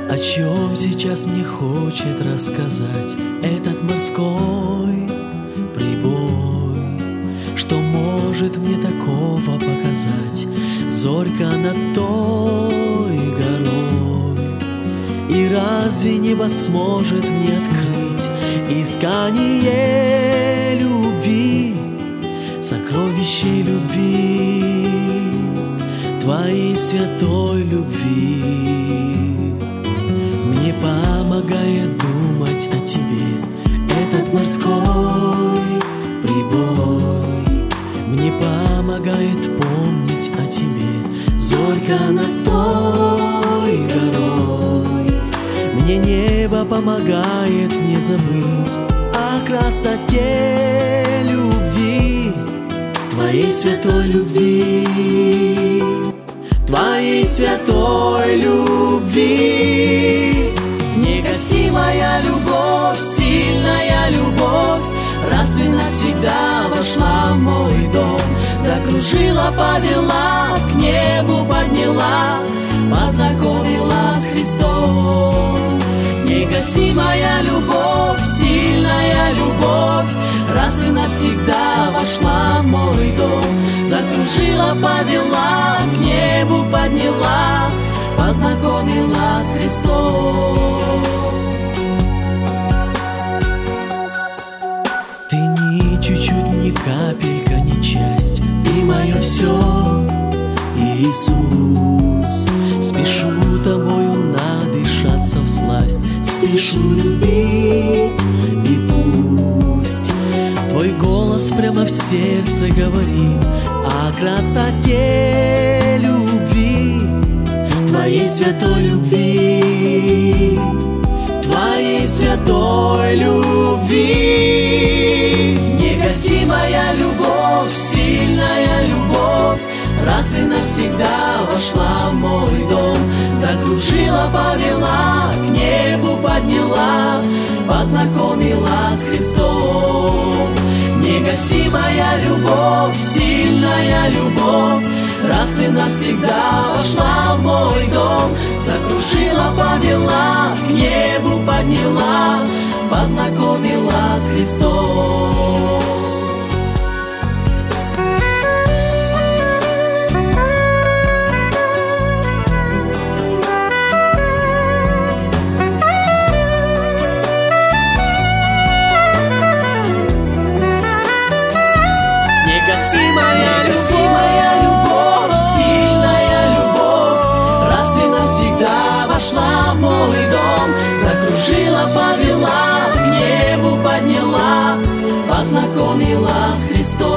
О чем сейчас мне хочет рассказать этот морской прибой? Что может мне такого показать зорька над той горой? И разве небо сможет мне открыть искание любви, сокровище любви, твоей святой любви? Мне помогает думать о тебе этот морской прибой. Мне помогает помнить о тебе зорька над той горой. Мне небо помогает не забыть о красоте любви, твоей святой любви, твоей святой любви. Негасимая любовь, сильная любовь, раз и навсегда вошла в мой дом. Закружила, повела, к небу подняла, познакомила с Христом. Негасимая любовь, сильная любовь, раз и навсегда вошла в мой дом. Закружила, повела, к небу подняла, познакомила с Христом. Ты ни чуть-чуть, ни капелька, ни часть, ты мое все, Иисус. Спешу тобою надышаться всласть, спешу любить, и пусть твой голос прямо в сердце говорит о красоте любви, твоей святой любви, твоей святой любви. Негасимая любовь, сильная любовь, раз и навсегда вошла в мой дом. Закружила, повела, к небу подняла, познакомила с Христом. Негасимая любовь, сильная любовь, раз и навсегда вошла в мой дом. Закружила, повела, к небу подняла, познакомила с Христом. Негасимая любовь, сильная любовь, раз и навсегда вошла в мой дом. Закружила, повела, к небу подняла, познакомила с Христом.